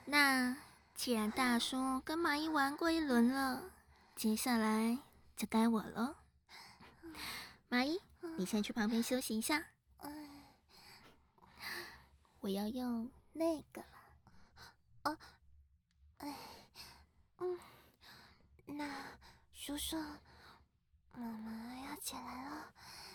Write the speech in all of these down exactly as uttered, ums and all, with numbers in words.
那既然大叔跟蚂蚁玩过一轮了，接下来就该我了。蚂蚁，你先去旁边休息一下。我要用那个了。 哦，哎，嗯，那叔叔，妈妈要起来了。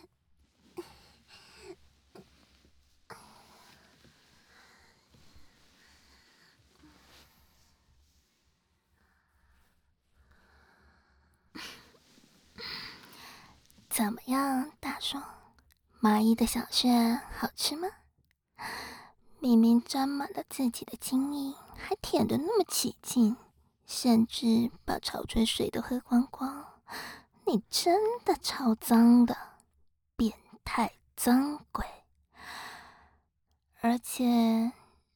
怎么样，大叔？蚂蚁的小穴好吃吗？明明沾满了自己的精液，还舔得那么起劲，甚至把潮吹水都喝光光。你真的超脏的，变态脏鬼！而且，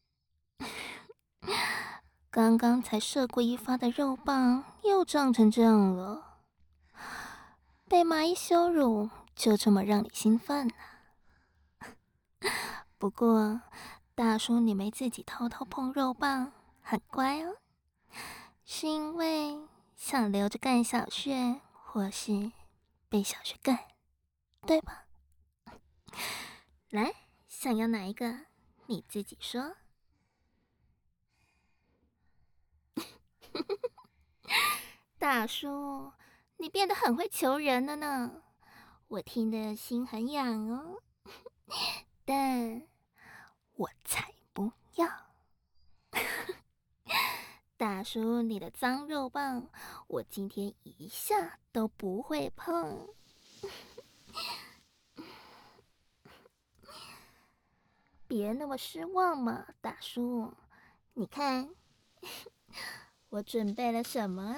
刚刚才射过一发的肉棒又胀成这样了。被蚂蚁羞辱，就这么让你兴奋啊？不过，大叔你没自己偷偷碰肉棒，很乖哦。是因为想留着干小穴，或是被小穴干，对吧？来，想要哪一个？你自己说。大叔，你变得很会求人了呢，我听得心很痒哦。但我才不要。大叔，你的脏肉棒，我今天一下都不会碰。别那么失望嘛，大叔。你看，我准备了什么？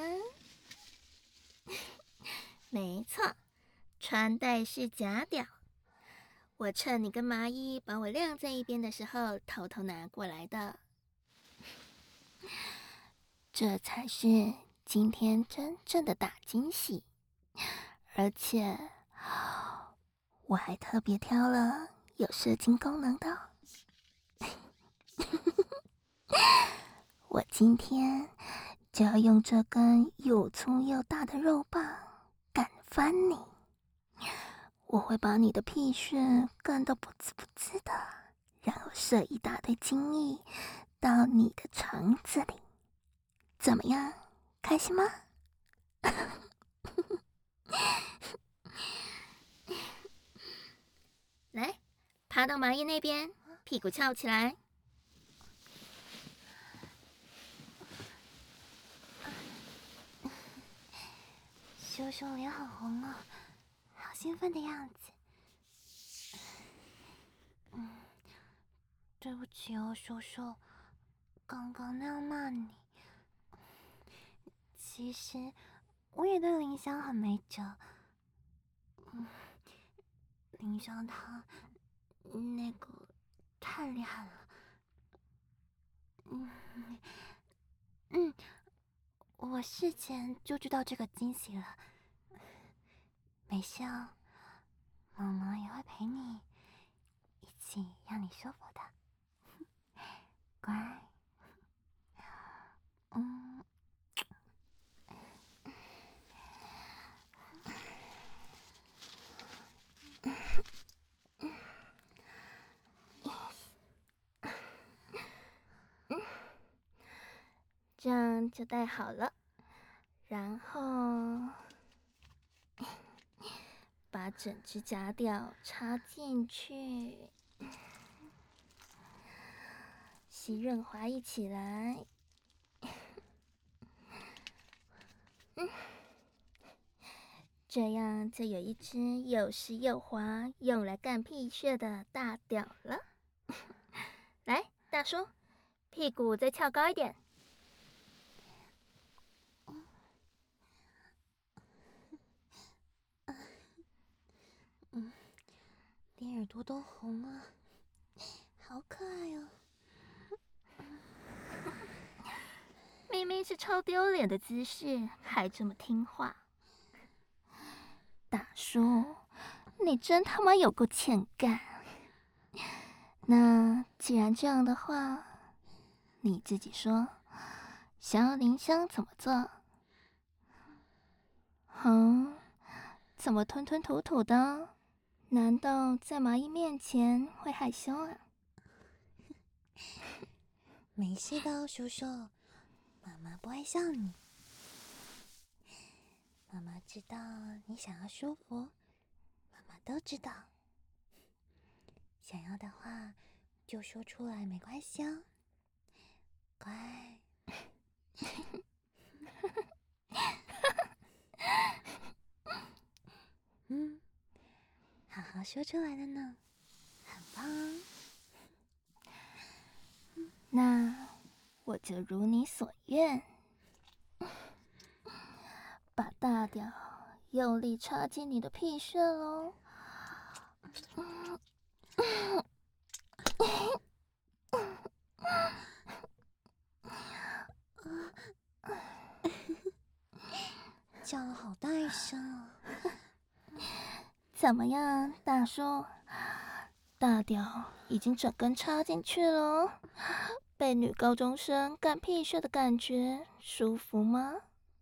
没错，穿戴式假屌。我趁你跟蚂蚁把我晾在一边的时候，偷偷拿过来的。这才是今天真正的大惊喜，而且我还特别挑了有射精功能的。我今天就要用这根又粗又大的肉棒干翻你！我会把你的屁穴干到不滋不滋的，然后射一大堆精液到你的肠子里。怎么样，开心吗？来，爬到蚂蚁那边，屁股翘起来。 叔叔脸好红哦，好兴奋的样子。嗯，对不起哦，叔叔，刚刚那样骂你。其实我也对林香很没辙。嗯，林香她那个太厉害了。嗯嗯，我事前就知道这个惊喜了。没事哦，妈妈也会陪你一起让你舒服的。乖。嗯。 这样就戴好了，然后把整只假屌插进去，吸润滑一起来。嗯，这样就有一只又湿又滑，用来干屁穴的大屌了。来，大叔，屁股再翘高一点。 嗯，连耳朵都红了，好可爱哟、哦！ 明明是超丢脸的姿势，还这么听话。大叔，你真他妈有够欠干。那既然这样的话， 你自己说，想要林香怎么做？嗯，怎么吞吞吐吐的？难道在麻衣面前会害羞啊？ 没事的哦，叔叔，妈妈不会笑你。妈妈知道你想要舒服，妈妈都知道。想要的话就说出来，没关系哦，乖。嗯，好好说出来了呢，很棒。 那我就如你所愿，把大屌用力插进你的屁穴喽。 叫了好大一声啊！ 怎么样，大叔？大屌已经整根插进去了哦，被女高中生干屁穴的感觉舒服吗？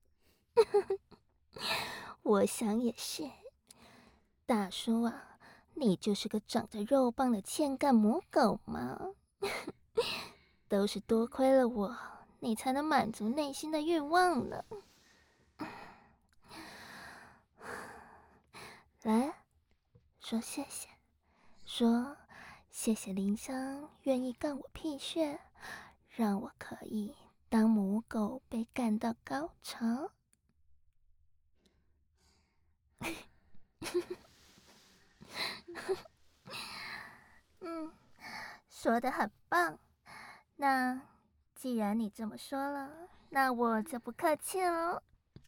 我想也是。大叔啊，你就是个长着肉棒的欠干母狗嘛！都是多亏了我，你才能满足内心的欲望呢。来，说谢谢，说谢谢林香愿意干我屁穴，让我可以当母狗被干到高潮。嗯，说得很棒。那既然你这么说了，那我就不客气了。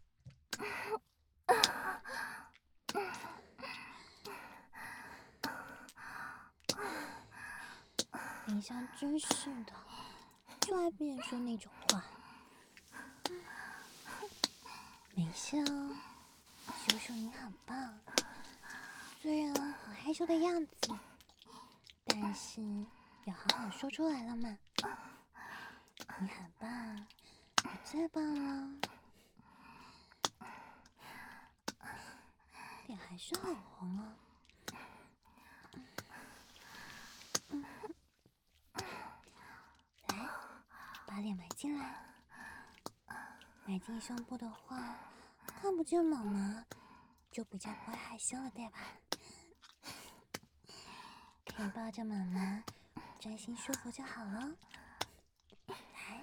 林香真是的，就爱别人说那种话。没事哦，叔叔你很棒。虽然很害羞的样子，但是有好好说出来了嘛。你很棒，你最棒了。脸还是很红哦。来，把脸埋进来。埋进胸部的话，看不见妈妈，就比较不会害羞了，对吧？可以抱着妈妈，专心舒服就好了。来，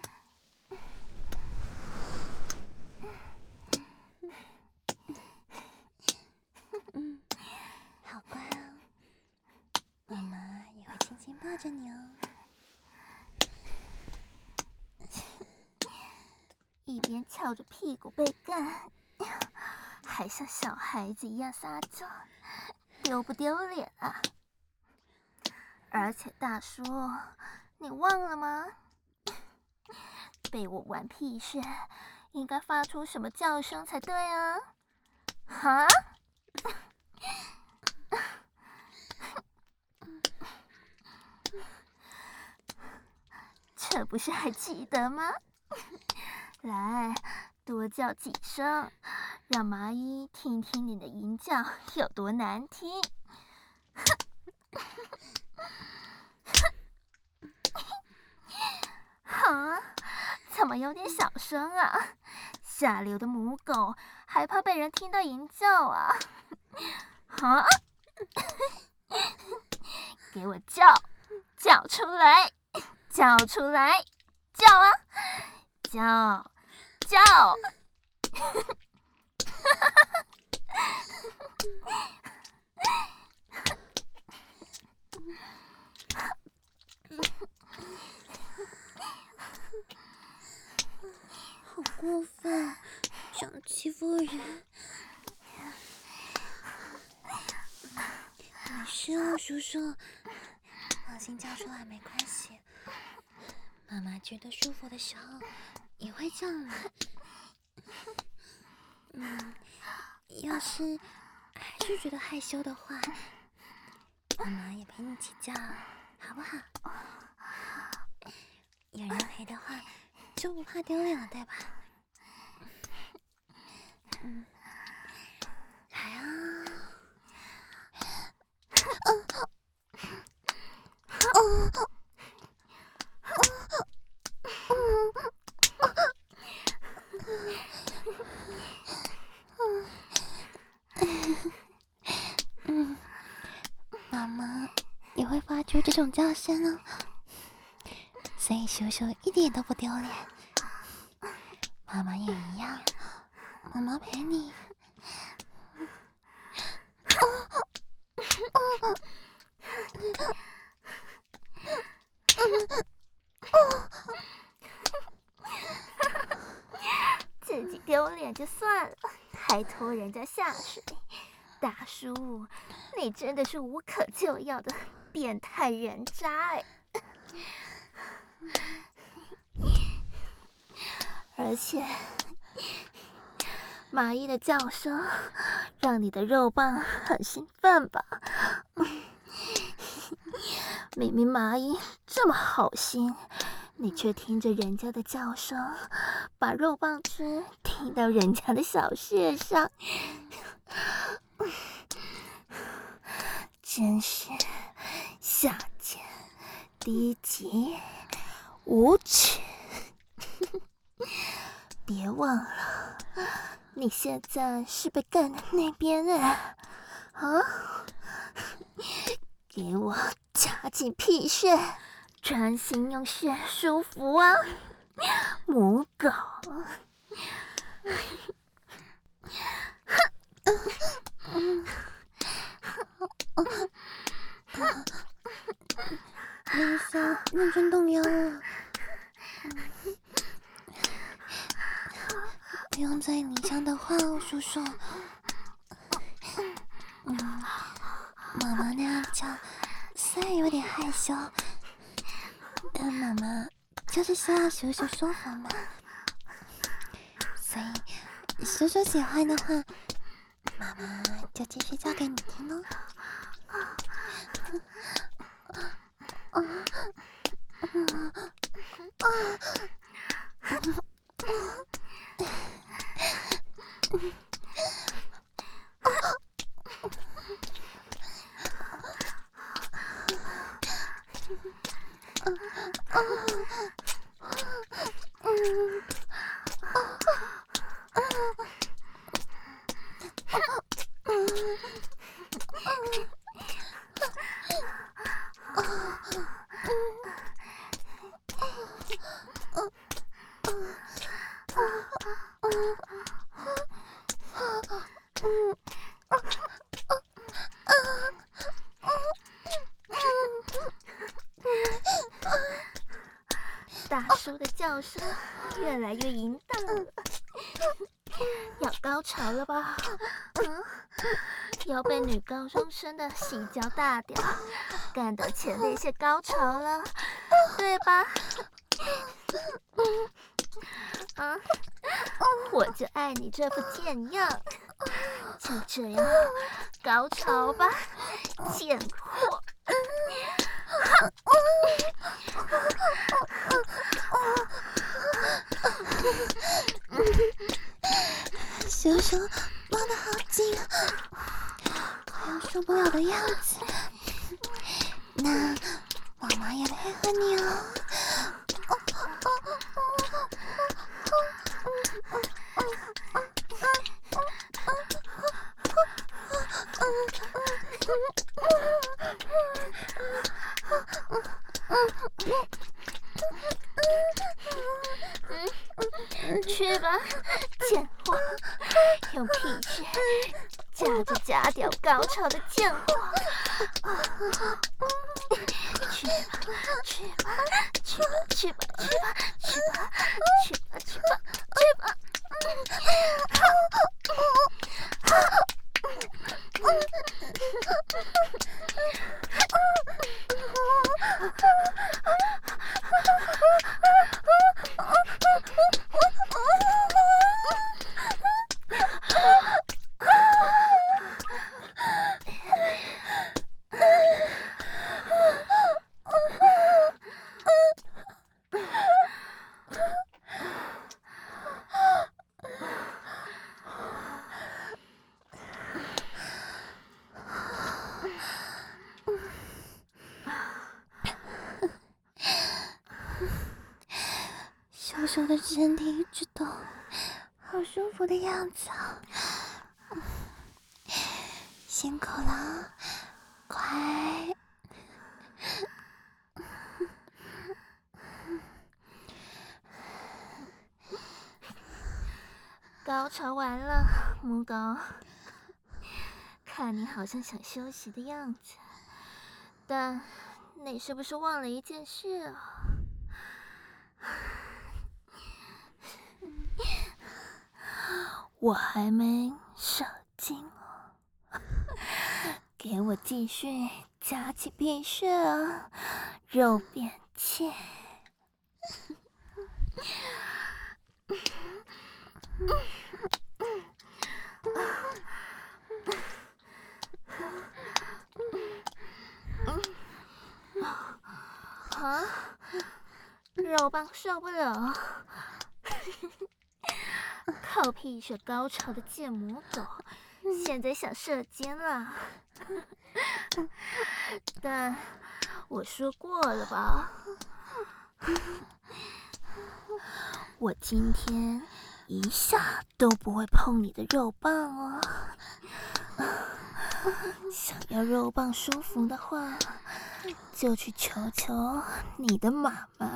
嗯，好乖哦，妈妈也会轻轻抱着你哦。 一边翘着屁股被干，还像小孩子一样撒娇，丢不丢脸啊？而且大叔，你忘了吗？被我玩屁穴，应该发出什么叫声才对啊？哈？这不是还记得吗？来，多叫几声，让麻衣听听你的吟叫有多难听。啊，怎么有点小声啊？下流的母狗还怕被人听到吟叫啊？啊！给我叫，叫出来，叫出来，叫啊，叫，叫！ 好过分，想欺负人。没事哦，叔叔，放心叫出来没关系。妈妈觉得舒服的时候也会叫你。嗯，要是还是觉得害羞的话，妈妈也陪你一起叫，好不好？有人陪的话，就不怕丢脸了，对吧？嗯，来啊！嗯，妈妈也会发出这种叫声哦，所以叔叔一点都不丢脸。妈妈也一样，妈妈陪你。 自己丢脸就算了，还拖人家下水。大叔，你真的是无可救药的变态人渣哎！而且，麻衣的叫声让你的肉棒很兴奋吧？明明麻衣这么好心，你却听着人家的叫声，把肉棒汁滴到人家的小穴上，真是下贱、低级、无耻！别忘了，你现在是被干的那边哎！啊！给我夹紧屁穴，专心用穴舒服啊，母狗！ 丽莎认真动腰了，不用再理想的话哦，叔叔。嗯，妈妈那样叫虽然有点害羞，但妈妈就是希望叔叔舒服嘛。所以叔叔喜欢的话，妈妈就继续叫给你听喽。 大叔的叫声越来越淫荡了，要高潮了吧？嗯，要被女高中生的细脚大屌干到前列腺高潮了，对吧？啊，我就爱你这副贱样，就这样高潮吧，贱货！ 叔叔摸得好紧，好像受不了的样子。那妈妈也配合你哦。 去吧，贱货！用屁血夹着假屌高潮的贱货！去吧，去吧，去吧，去吧，去吧，去吧，去吧，去吧，去吧！ 叔的身体一直动，好舒服的样子啊！辛苦了，快！ 高潮完了，木狗。看你好像想休息的样子，但你是不是忘了一件事啊？我还没射精哦，给我继续夹起屁穴啊，肉便切。啊，肉棒受不了，靠屁血高潮的贱母狗，现在想射精了。但我说过了吧，我今天一下都不会碰你的肉棒哦。想要肉棒舒服的话，就去求求你的妈妈，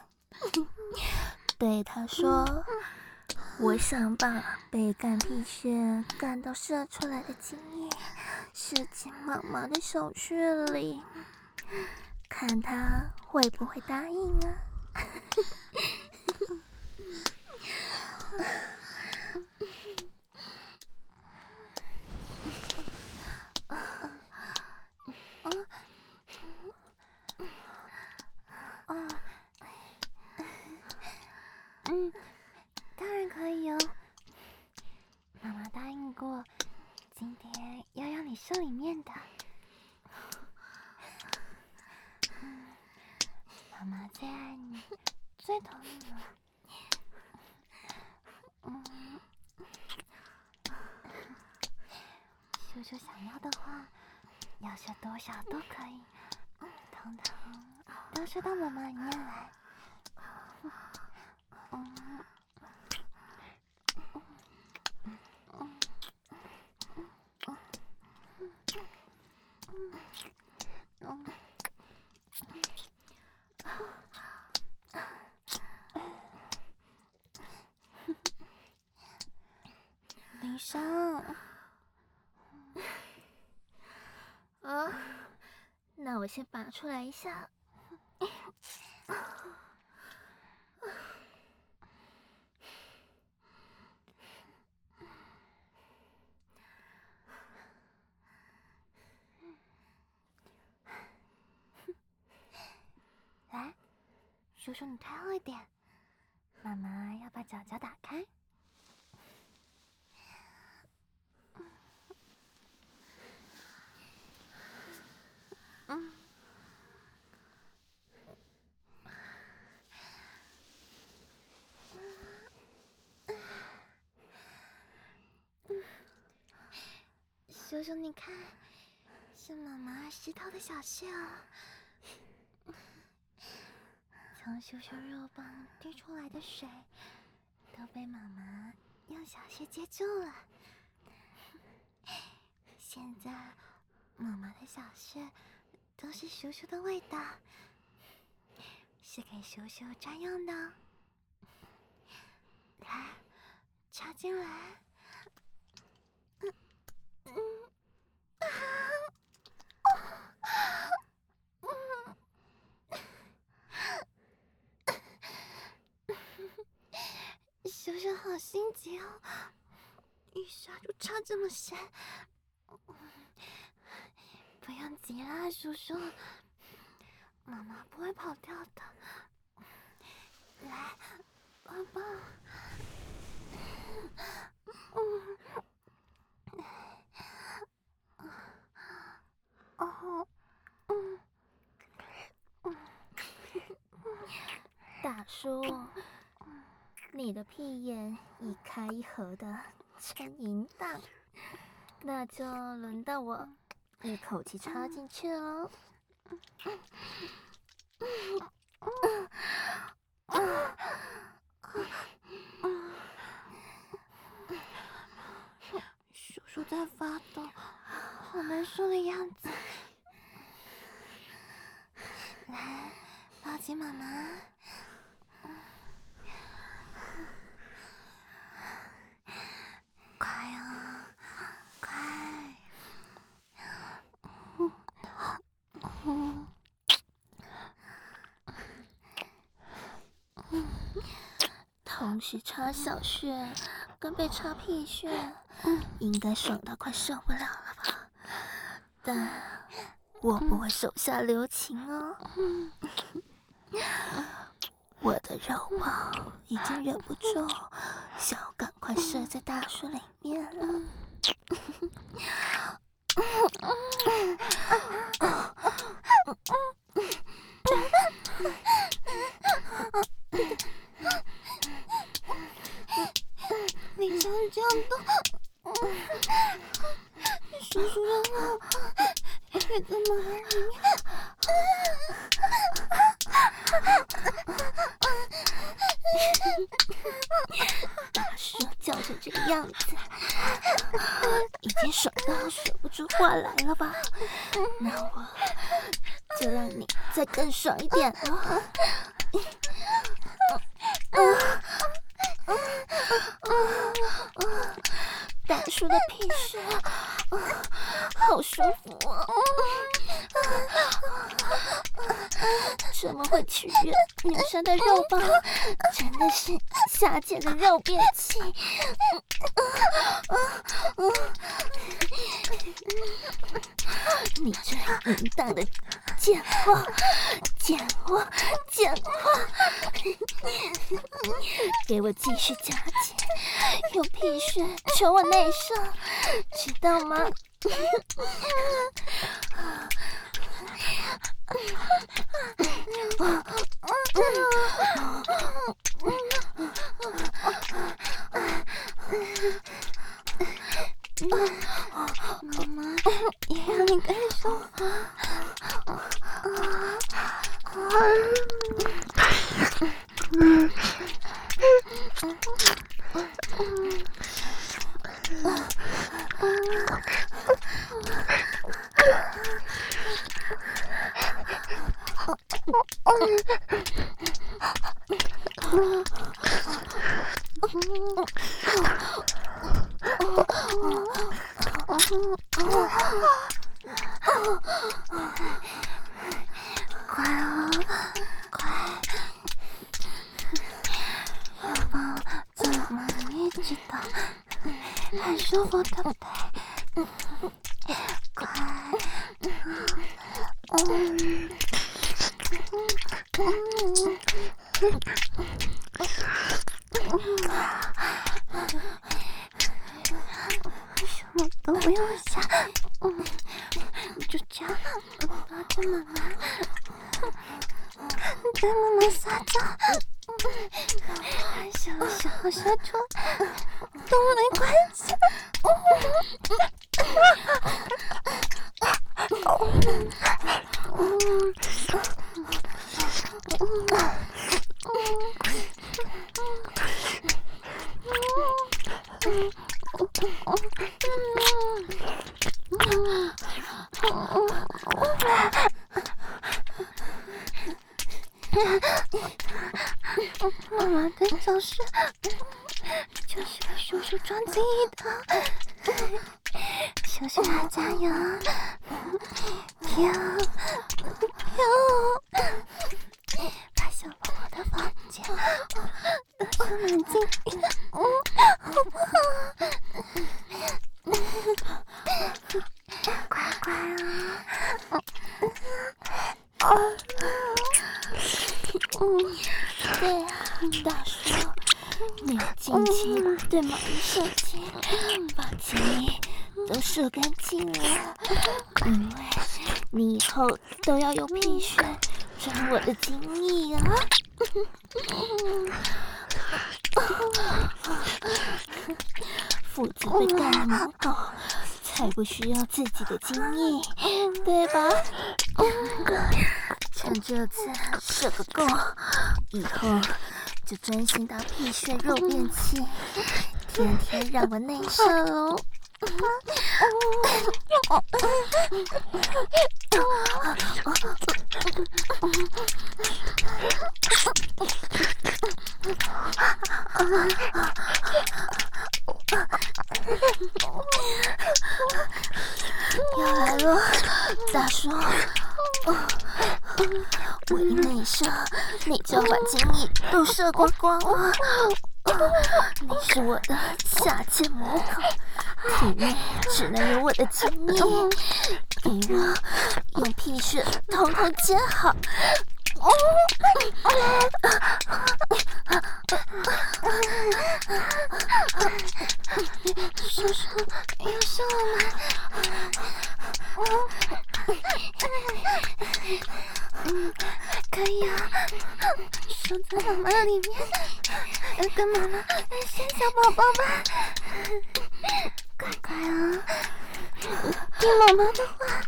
对她说，我想把被干屁穴干到射出来的精液射进妈妈的小穴里，看她会不会答应啊？ 嗯，当然可以哦。妈妈答应过，今天要让你射里面的。嗯，妈妈最爱你，最疼你了。嗯，叔叔想要的话，要射多少都可以，通通都射到妈妈里面来。嗯。林生， 啊，那我先拔出来一下。 来，叔叔你退后一点，妈妈要把脚脚打开。嗯。叔叔你看，是妈妈湿透的小穴哦。从叔叔肉棒滴出来的水，都被妈妈用小穴接住了。现在，妈妈的小穴都是叔叔的味道，是给叔叔专用的哦。来，插进来。嗯嗯啊叔叔好心急哦，一下就插这么深。不用急啦，叔叔，妈妈不会跑掉的。来，抱抱。嗯。哦。嗯。 大叔，你的屁眼一开一合的真淫荡，那就轮到我一口气插进去喽。 难受的样子。来，抱紧妈妈。快啊，快！嗯嗯， 同时插小穴跟被插屁穴，应该爽到快受不了了吧？但我不会手下留情哦。我的肉棒已经忍不住想要赶快射在大叔里面了。 你这样这样动，叔叔让我也这么爱你。 大叔叫成这个样子，已经爽到说不出话来了吧？那我就让你再更爽一点了。大叔的屁事，好舒服啊！这么会取悦女生的肉棒，真的是下贱的肉便器。你这淫荡的贱货，贱货，贱货！给我继续夹紧，有屁事求我内射，知道吗？ 妈妈也让你感受。快啊，快！要抱这么一直到很舒服，对不对？快！嗯。什么都不用想，嗯，就这样抱着妈妈，对妈妈撒娇，小小小猪都没关系。妈妈的手势就是给叔叔装进的，叔叔要加油，跳跳，把小宝宝的房间都装满进去，嗯，好不好？乖乖啊！ 嗯，对啊，大叔，你要尽情对马一射精，把精液都射干净了，因为你以后都要用屁血装我的精液啊！父子被干的母狗才不需要自己的精液，对吧？趁这次射个够，以后就专心当屁血肉便器，天天让我内射喽！ 要来了，大叔！我一内射，你就要把精液都射光光了。你是我的下贱母狗，体内只能有我的精液，给我用屁血统统接好。 叔叔，要射了吗？嗯，可以啊，手在妈妈里面，要跟妈妈生小宝宝吧。快快啊，听妈妈的话，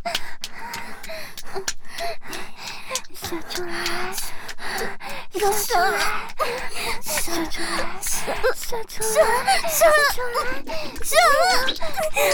射出来，射出来，射出来，射出来，射出来，射！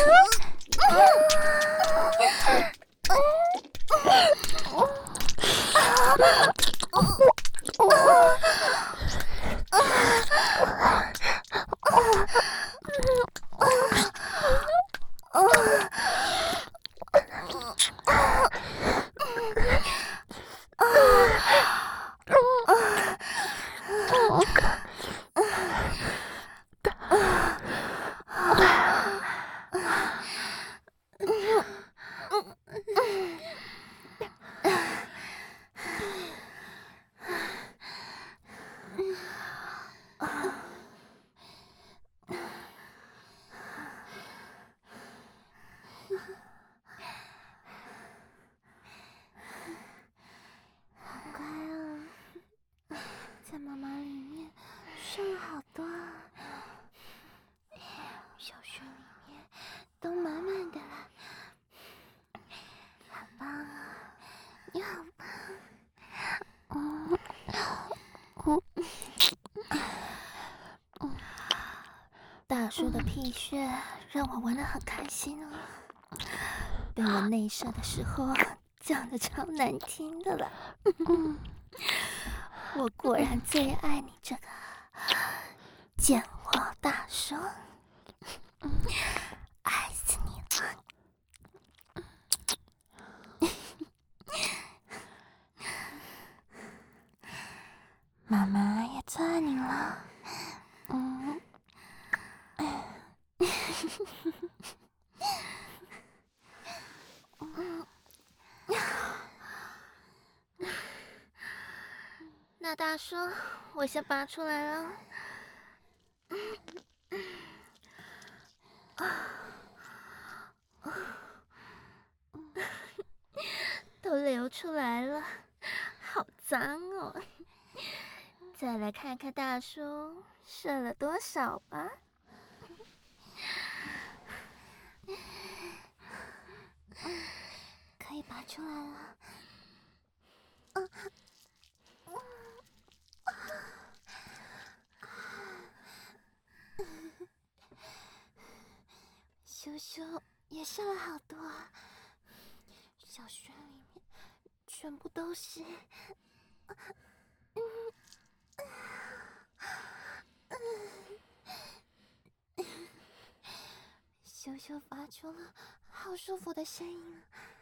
在妈妈里面剩了好多啊，小穴里面都满满的了，好棒啊！你好棒！嗯嗯，大叔的屁穴让我玩得很开心啊，被我内射的时候讲得超难听的了。嗯，我果然最爱你这个贱货大叔，爱死你了！ 妈妈也最爱你了。嗯， 那大叔，我先拔出来了。都流出来了，好脏哦！再来看看大叔射了多少吧。 可以拔出来了。羞羞也射了好多啊，小穴里面全部都是。羞羞发出了好舒服的声音啊！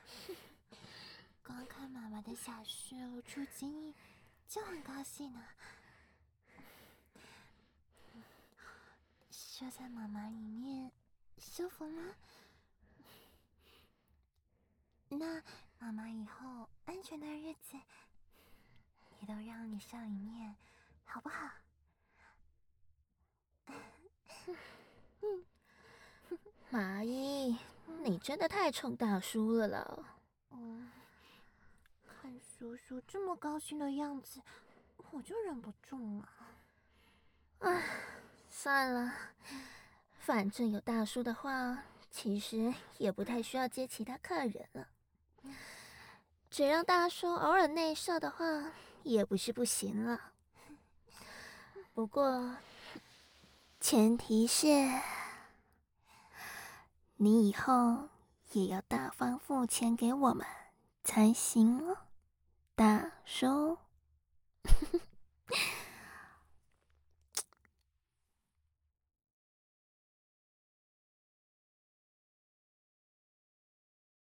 光看妈妈的小穴露出精液，就很高兴呢。射在妈妈里面，舒服吗？那妈妈以后安全的日子，也都让你上里面，好不好？ 麻衣，你真的太宠大叔了啦！ 嗯，看叔叔这么高兴的样子，我就忍不住了。 唉，算了，反正有大叔的话，其实也不太需要接其他客人了。只让大叔偶尔内射的话，也不是不行了。不过，前提是你以后也要大方付钱给我们才行哦，大叔。